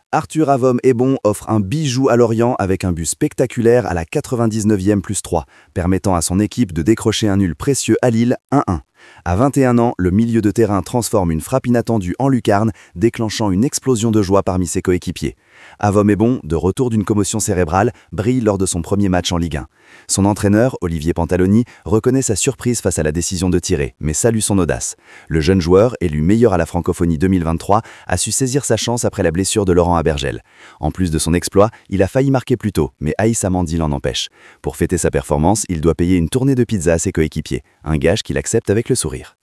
Arthur Avom est bon offre un bijou à Lorient avec un but spectaculaire à la 99e plus 3, permettant à son équipe de décrocher un nul précieux à Lille 1-1. À 21 ans, le milieu de terrain transforme une frappe inattendue en lucarne, déclenchant une explosion de joie parmi ses coéquipiers. Avom est bon, de retour d'une commotion cérébrale, brille lors de son premier match en Ligue 1. Son entraîneur, Olivier Pantaloni, reconnaît sa surprise face à la décision de tirer, mais salue son audace. Le jeune joueur, élu meilleur à la francophonie 2023, a su saisir sa chance après la blessure de Laurent Abergel. En plus de son exploit, il a failli marquer plus tôt, mais Aïs Amandi l'en empêche. Pour fêter sa performance, il doit payer une tournée de pizza à ses coéquipiers, un gage qu'il accepte avec le sourire.